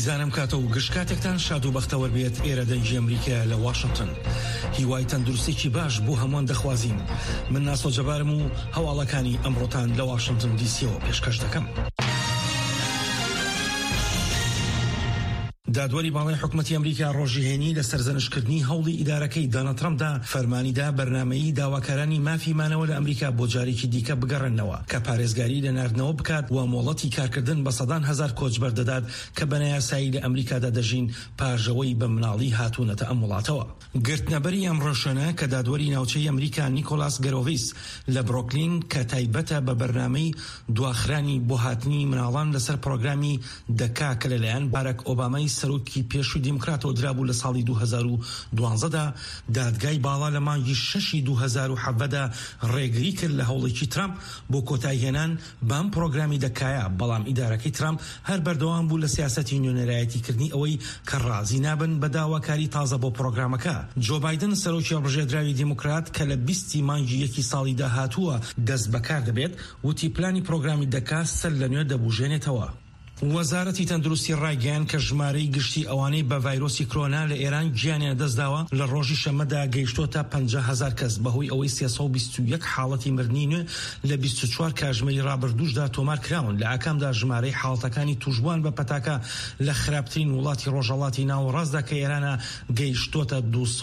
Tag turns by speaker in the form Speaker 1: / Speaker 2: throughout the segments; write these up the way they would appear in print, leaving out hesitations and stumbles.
Speaker 1: بیزانم کاتە و گشتکاتێکتان شاد و بەختەوە بێت ئێرە دەنجی ئەمریکا لە واشنگتن. هیوای تەندروستێکی باش بۆ هەمووان دەخوازیم. من ناسۆ جەبارم و هەواڵەکانی ئەمڕۆتان لە واشنگتن دیسیەوە پێشکەش دەکەم. دادوەری باڵای حکومەتی ئەمریکا ڕۆژیهێنی لە سەرزەنشکردنی هەوڵی ئیدارەکەی دۆناڵد ترامپدا فەرمانیدا بەرنامەیی داواکارانی مافی مانەوە لە ئەمریکا بۆ جارێکی دیکە بگەڕێنەوە کە پارێزگاری لە ناردنەوە بکات و مۆڵەتی کارکردن بە سەدان هەزار کۆچبەر دەدات کە بەنایاسایی لە ئەمریکادا دەژین پاژەوەی بە مناڵی هاتوونەتە ئەم وڵاتەوە. گرتنەبەری ئەم ڕۆژانە کە دادوەری ناوچەی ئەمریکا نیکۆلاس گەرۆڤیس لە بروکلین کە تایبەتە بە بەرنامەی دواخرانی بۆ هاتنی مناڵان لەسەر پرۆگرامی دەکا کە لەلایەن باراک ئۆبامای سەرۆکی پێشووی دیموکراتەوە درابوو لە ساڵی 2012دا دادگای باڵا لە مانگی 6 2017دا ڕێگری کرد لە هەوڵێکی ترامپ بۆ کۆتایهێنان بەم پرۆگرامی دەکایە، بەڵام ئیدارەکەی ترامپ هەر بەردەوام بوو لە سیاسەتی نوێنەرایەتیکردنی ئەوەی کە ڕازی نابن بە داواکاری تازە بۆ پرۆگرامەکە. جو بایدن سەرۆکی ڕژێدراوی دیموکرات کە لە 20 مانگی 1 ساڵی داهاتووە دەست بەکار دەبێت وتی پلانی پرۆگرامی دەکا سەر لەنوێ دەبوژێنێتەوە. وەزارەتی تەندروستی ڕایگەیاند کە ژمارەی گشتی ئەوانەی بە ڤایرۆسی کۆرۆنا لە ئێران گیانیان دەستداوە لە ڕۆژی شەمەدا گەیشتۆتە 50,000 کەس بەهۆی ئەوەی 321 حاڵەتی مردنی نوێ لە 24 کاتژمەری ڕابردووشدا تۆمار کراون. لە ئاکامدا ژمارەی حاڵەتەکانی توشبووان بە پەتاکە لە خراپترین وڵاتی ڕۆژهەڵاتی ناوەڕاستدا کە ئێرانە گەیشتۆتە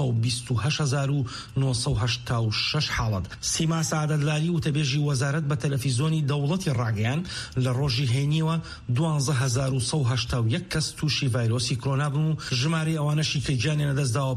Speaker 1: 228,986 حاڵەت. سیما سعادەتلالی وتەبێژی وەزارەت بە تەلەڤیزۆنی دەوڵەتی ڕاگەیاند لە ڕۆژی هێنیەوە 12,181 کەس تووشی ڤایرۆسی کۆرۆنا بوون و ژمارەی ئەوانەشی کە گیانیان دەستداوە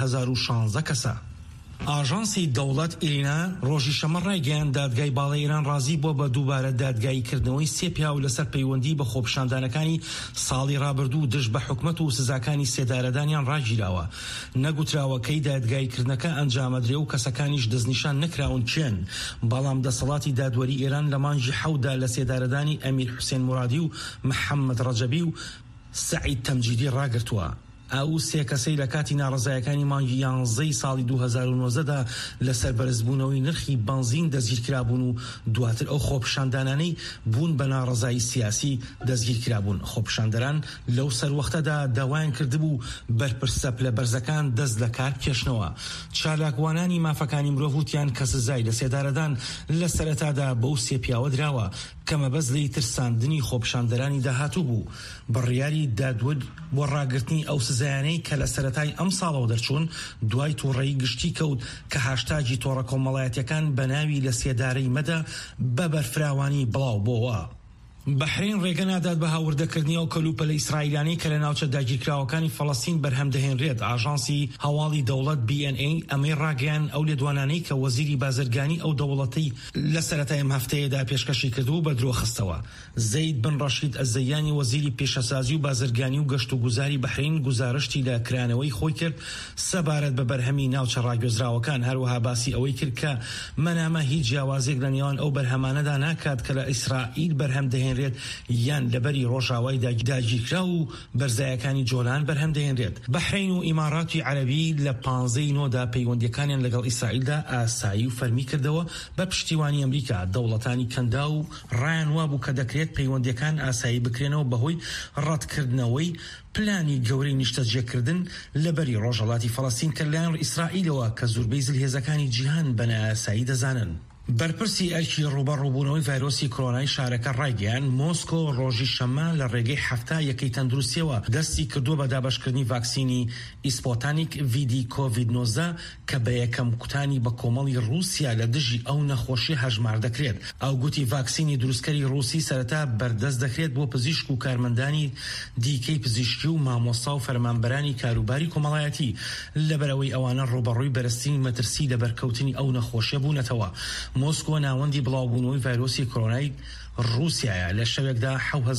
Speaker 1: 50,016 کەسە. ئاژانسی دەوڵەت ئیرینا ڕۆژی شەمە ڕایگەیاند دادگای باڵای ئێران ڕازی بۆ بە دووبارە دادگاییکردنەوەی سێ پیاو لەسەر پەیوەندی بە خۆپیشاندانەکانی ساڵی ڕابردوو دژ بە حکومەت و سزاکانی سێدارەدانیان ڕاگیراوە. نەگوتراوەکەی دادگاییکردنەکە ئەنجامەدرێ و کەسەکانیش دەستنیشان نەکراون چێن، بەڵام دەسەڵاتی دادوەری ئێران لە مانگی 7دا لە سێدارەدانی ئەمیر حوسێن مورادی و محەممەد ڕەجەبی و سەعید تەمجیدی ڕاگرتووە. ئەو سێ کەسەی لە کاتی ناڕزایەکانی مانگی 11 ساڵی 2019دا لەسەر بەرزبوونەوەی نرخی بنزین دەستگیرکرابوون و دواتر ئەو خۆپیشاندانانەی بوون بە ناڕزایی سیاسی دەستگیرکرابوون. خۆپیشاندەران لەو سەروەختەدا داوایان کردبوو بەرپرسە لە بەرزەکان دەست لە کار بکێشنەوە. چالاکوانانی مافەکانی مرۆڤ وتیان کە سزای لە سێدارەدان لە سەرەتادا بەو سێ پیاوە دراوە کە مەبەست لە ترساندنی خۆپیشاندەرانی داهاتوو بوو. بڕیاری دادوەر بۆ ڕاگرتنی ئەو سزایانەی کە لە سەرەتای ئەم ساڵەوە دەرچوون دوای تووڕەیی گشتی کەوت کە هاشتاجی تۆڕە کۆمەڵایەتیەکان بەناوی لە سێدارەی مەدە بە بەرفراوانی بڵاو بۆوە. بەحرین ڕێگە نادات بە هاوردەکردنی ئەو کەلوپەلە ئیسرائیلانی کە لە ناوچە داگیرکراوەکانی فەڵەستین بەرهەم دەهێنرێت. ئاژانسی هەواڵی دەوڵەت BNA ئەمەی ڕاگەیان ئەو لێدوانانەی کە وەزیری بازرگانی ئەو دەوڵەتەی لە سەرەتای ئەم هەفتەیەدا پێشکەشی کردو بە درۆ خستەوە. زەید بن ڕەشید ئەزەیانی وەزیری پێشەسازی و بازرگانی و گەشت و گوزاری بەحرین گزارشتی لە کرانەوەی خۆی کرد سەبارەت بە بەرهەمی ناوچە ڕاگوێزراوەکان. هەروەها باسی ئەوەی کرد کە مەنامە هیچ جیاوازێک لە نێوان ئەو بەرهەمانەدا ناکات کە لە ئیسرائیل بەرهەم دەهێنرێت یان لەبەری ڕۆژاوای داگیرکرا و بەرزایەکانی جۆلان بەرهەم دەهێنرێت. بەحرین و ئیماراتی عەرەبی لە 15 نۆدا پەیوەندیەکانیان لەگەڵ ئیسرائیلدا ئاسایی و فەرمی کردەوە بە پشتیوانی ئەمریکا. دەوڵەتانی کەندا و ڕایان وابوو کە دەکرێت پەیوەندیەکان ئاسایی بکرێنەوە بەهۆی ڕەتکردنەوەی پلانی گەورەی نیشتەجێکردن لەبەری ڕۆژهەڵاتی فەڵەستین کە لایەن ئیسرائیلەوە کە زۆربەی جلهێزەکانی جیهان بە نایاسایی دەزانن. بەرپرسی ئەرکی ڕوبەڕووبوونەوەی ڤایرۆسی کۆرۆنای شارەکە ڕایگەیاند مۆسکۆ ڕۆژی شەمە لە ڕێگەی هەفتە یەکەی تەندروستیەوە دەستی کردووە بە دابەشکردنی ڤاکسینی ئیسپۆتانیک ڤیدی کۆڤید-19 کە بە یەکەم کوتانی بە کۆمەڵی رووسیا لە دژی ئەو نەخۆشی هەژمار دەکرێت. ئەو گوتی ڤاکسینی دروستکەری رووسی سەرەتا بەردەست دەکرێت بۆ پزیشک و کارمەندانی دیکەی پزیشکی و مامۆستا و فەرمانبەرانی کاروباری کۆمەڵایەتی لەبەرەوەی ئەوانە ڕوبەڕووی بەرزترین مەترسی لە بەرکەوتنی ئەو نەخۆشیە بوونەتەوە. مۆسکۆ ناوەندی بڵاوبوونەوەی ڤایرۆسی کۆرۆنای رووسیایە لە شەوێکدا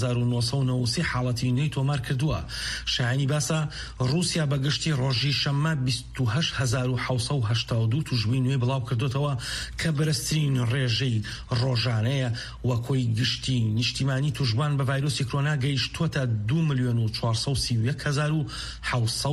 Speaker 1: 7,993 حاڵەتی نوێی تۆمار کردووە. شایانی باسە رووسیا بەگشتی ڕۆژی شەمە 28,782 توشبووی نوێی بڵاو کردوتەوە کە بەرزترین ڕێژەی ڕۆژانەیە و کۆی گشتی نیشتیمانی توشبووان بە ڤایرۆسی کۆرۆنا گەیشتووەتە 2,431,700